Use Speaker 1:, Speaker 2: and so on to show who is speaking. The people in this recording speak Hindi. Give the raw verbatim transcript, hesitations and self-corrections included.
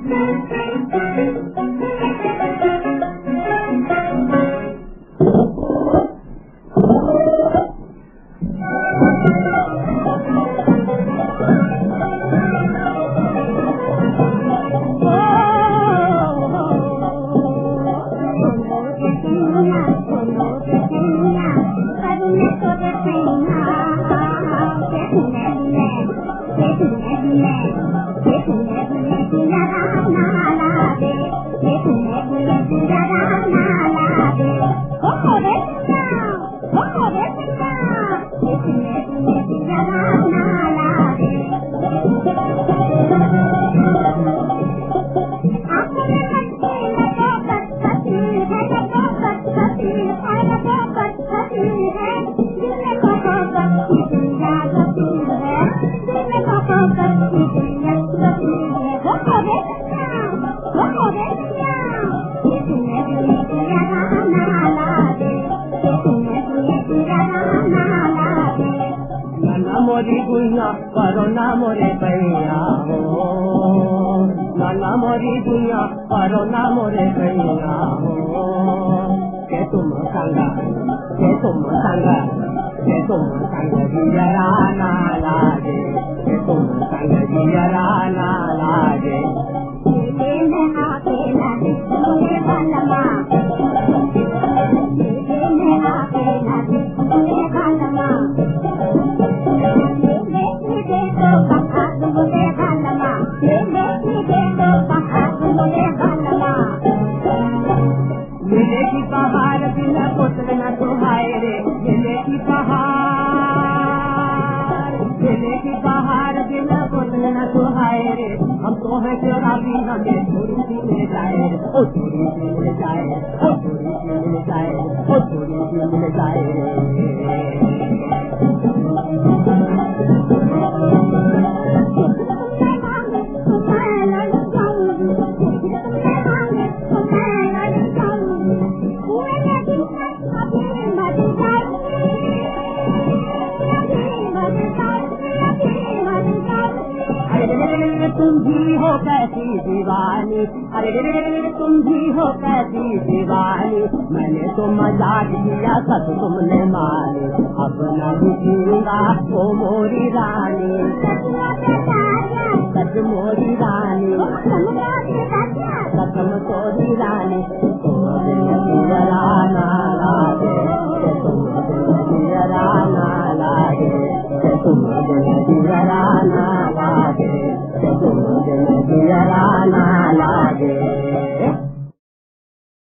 Speaker 1: मोरी गुइया करो ना मोरे भैया हो, नाना मोरी गुइया करो ना मोरे भैया हो। के तुम संग के तुम संग के तुम संग जियरा ना लागे, के तुम संग जियरा ना लागे। मिले की बहार बिना पुत्र न सुहाए रे, मिले की बहार मिले की बहार बिना पुत्र न सुहाए रे। हम तो है शराबी हमें थोड़ी सी मिल जाए, ओ थोड़ी सी मिल जाए, ओ थोड़ी सी मिल जाए, ओ थोड़ी सी मिल जाए। तुम भी हो कैसी दीवानी, अरे तुम भी हो कैसी दीवानी। मैंने तो मजाक किया सच तुमने मानी, अब न रुकूंगा ओ मोरी रानी, सच मोरी रानी, सच मोरी रानी। तुम जियरा ना लागे, तुम जियरा ना लागे, तुम जियरा ना लागे, तुम जियरा ना